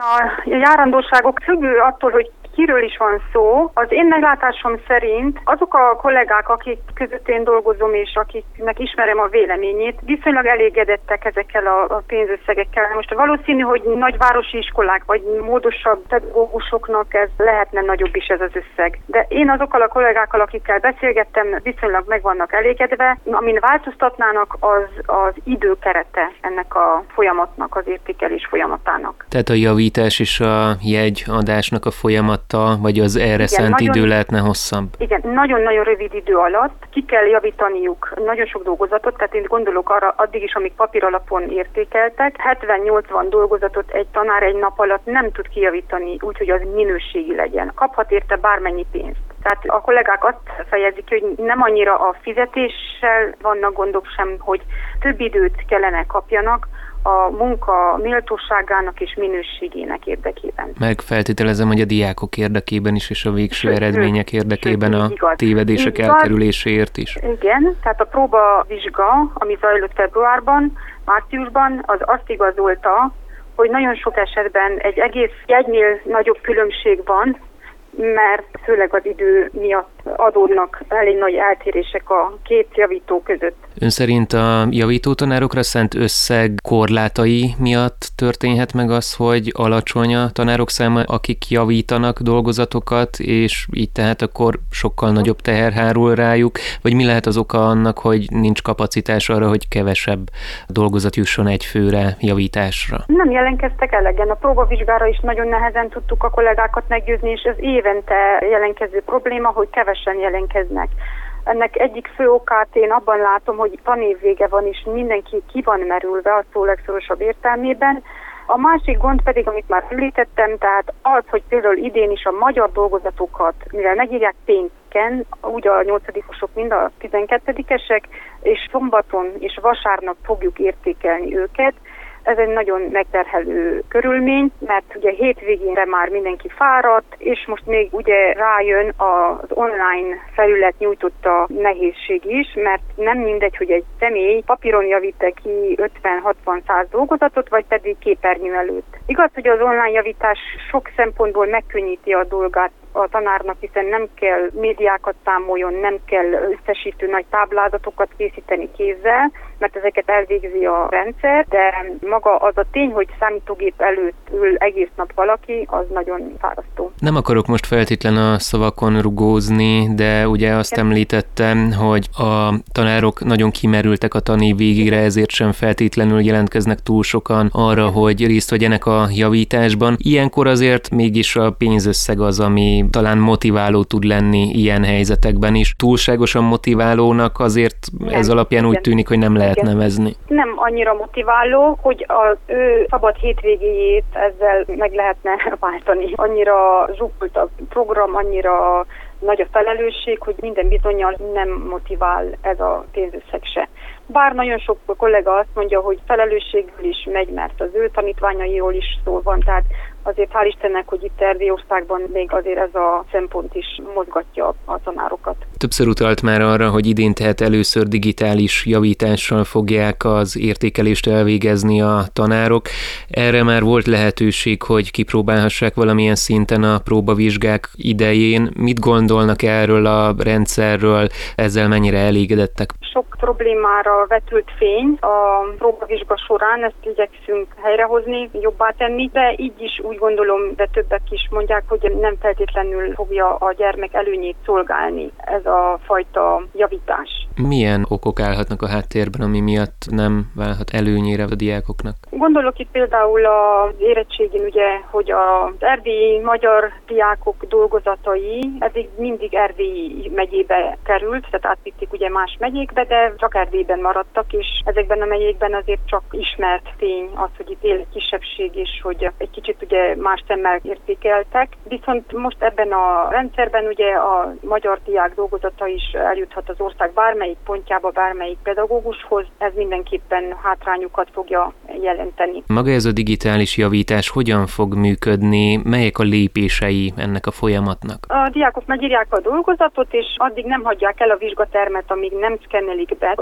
A járandóságok függő attól, hogy kiről is van szó. Az én meglátásom szerint azok a kollégák, akik között én dolgozom, és akiknek ismerem a véleményét, viszonylag elégedettek ezekkel a pénzösszegekkel. Most valószínű, hogy nagyvárosi iskolák, vagy módosabb pedagógusoknak ez lehetne nagyobb is ez az összeg. De én azokkal a kollégákkal, akikkel beszélgettem, viszonylag meg vannak elégedve. Amin változtatnának, az időkerete ennek a folyamatnak, az értékelés folyamatának. Tehát a javítás és a jegyadásnak a folyamata, vagy az erre szánt idő lehetne hosszabb? Igen, nagyon-nagyon rövid idő alatt ki kell javítaniuk nagyon sok dolgozatot, tehát én gondolok arra addig is, amíg papír alapon értékeltek. 70-80 dolgozatot egy tanár egy nap alatt nem tud kijavítani, úgyhogy az minőségi legyen. Kaphat érte bármennyi pénzt. Tehát a kollégák azt fejezik ki, hogy nem annyira a fizetéssel vannak gondok sem, hogy több időt kellene kapjanak a munka méltóságának és minőségének érdekében. Megfeltételezem, hogy a diákok érdekében is, és a végső eredmények érdekében a tévedések elkerüléséért is. Igen, tehát a próbavizsga, ami zajlott februárban, márciusban, az azt igazolta, hogy nagyon sok esetben egy egész jegynél nagyobb különbség van, mert főleg az idő miatt adódnak elég nagy eltérések a két javító között. Ön szerint a javító tanárokra szánt összeg korlátai miatt történhet meg az, hogy alacsony a tanárok száma, akik javítanak dolgozatokat, és így tehát akkor sokkal nagyobb teher hárul rájuk, vagy mi lehet az oka annak, hogy nincs kapacitás arra, hogy kevesebb dolgozat jusson egy főre javításra? Nem jelentkeztek elegen. A próbavizsgára is nagyon nehezen tudtuk a kollégákat meggyőzni, és ez évente jelentkező probléma, hogy kevesen jelentkeznek. Ennek egyik fő okát én abban látom, hogy tanévvége van, és mindenki ki van merülve a szó legszorosabb értelmében. A másik gond pedig, amit már említettem, tehát az, hogy például idén is a magyar dolgozatokat, mivel megírják pénteken, úgy a 8-osok, mind a 12-esek, és szombaton és vasárnap fogjuk értékelni őket. Ez egy nagyon megterhelő körülmény, mert ugye hétvégénre már mindenki fáradt, és most még ugye rájön az online felület nyújtotta nehézség is, mert nem mindegy, hogy egy személy papíron javít ki 50-60-100 dolgozatot, vagy pedig képernyő előtt. Igaz, hogy az online javítás sok szempontból megkönnyíti a dolgát a tanárnak, hiszen nem kell médiákat számoljon, nem kell összesítő nagy táblázatokat készíteni kézzel, mert ezeket elvégzi a rendszer, de maga az a tény, hogy számítógép előtt ül egész nap valaki, az nagyon fárasztó. Nem akarok most feltétlen a szavakon rugózni, de ugye azt említettem, hogy a tanárok nagyon kimerültek a tanév végére, ezért sem feltétlenül jelentkeznek túl sokan arra, hogy részt vegyenek a javításban. Ilyenkor azért mégis a pénzösszeg az, ami talán motiváló tud lenni ilyen helyzetekben is. Túlságosan motiválónak azért ez alapján úgy tűnik, hogy nem lehet nevezni. Nem annyira motiváló, hogy az ő szabad hétvégéjét ezzel meg lehetne váltani. Annyira zsúfolt a program, annyira nagy a felelősség, hogy minden bizonnyal nem motivál ez a pénzösszeg se. Bár nagyon sok kollega azt mondja, hogy felelősségből is megy, mert az ő tanítványairól is szó van, tehát azért hál' Istennek, hogy itt Erdélyországban még azért ez a szempont is mozgatja a tanárokat. Többször utalt már arra, hogy idén tehát először digitális javítással fogják az értékelést elvégezni a tanárok. Erre már volt lehetőség, hogy kipróbálhassák valamilyen szinten a próbavizsgák idején. Mit gondolnak erről a rendszerről, ezzel mennyire elégedettek? Sok problémára vetült fény a próbavizsga során, ezt igyekszünk helyrehozni, jobbá tenni, de így is úgy gondolom, de többek is mondják, hogy nem feltétlenül fogja a gyermek előnyét szolgálni ez a fajta javítás. Milyen okok állhatnak a háttérben, ami miatt nem válhat előnyére a diákoknak? Gondolok itt például az érettségén, ugye, hogy az erdélyi magyar diákok dolgozatai eddig mindig Erdély megyébe került, tehát átvitték ugye más megyékbe, de csak Erdélyben maradtak, és ezekben a megyékben azért csak ismert tény az, hogy itt él egy kisebbség, és hogy egy kicsit ugye más szemmel értékeltek. Viszont most ebben a rendszerben ugye a magyar diák dolgozata is eljuthat az ország bármelyik pontjába, bármelyik pedagógushoz. Ez mindenképpen hátrányokat fogja jelenteni. Maga ez a digitális javítás hogyan fog működni? Melyek a lépései ennek a folyamatnak? A diákok megírják a dolgozatot, és addig nem hagyják el a vizsgatermet, amíg nem szkennelik be a dolgozatot.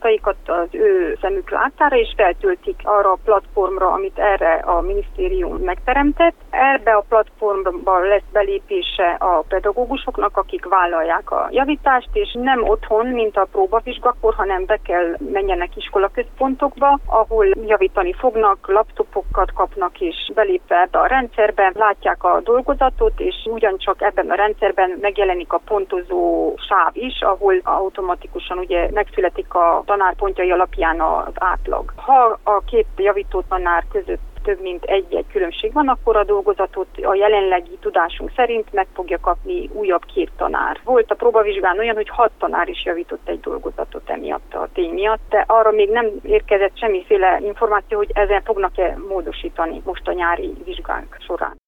adataikat az ő szemük láttára, és feltöltik arra a platformra, amit erre a minisztérium megteremtett. Ebbe a platformba lesz belépése a pedagógusoknak, akik vállalják a javítást, és nem otthon, mint a próbavizsgakor, hanem be kell menjenek iskolaközpontokba, ahol javítani fognak, laptopokat kapnak, és belépve ebbe a rendszerbe látják a dolgozatot, és ugyancsak ebben a rendszerben megjelenik a pontozó sáv is, ahol automatikusan ugye megszületik a tanár pontjai alapján az átlag. Ha a két javító tanár között több mint egy különbség van, akkor a dolgozatot a jelenlegi tudásunk szerint meg fogja kapni újabb 2 tanár. Volt a próbavizsgán olyan, hogy 6 tanár is javított egy dolgozatot emiatt a tény miatt, de arra még nem érkezett semmiféle információ, hogy ezen fognak-e módosítani most a nyári vizsgánk során.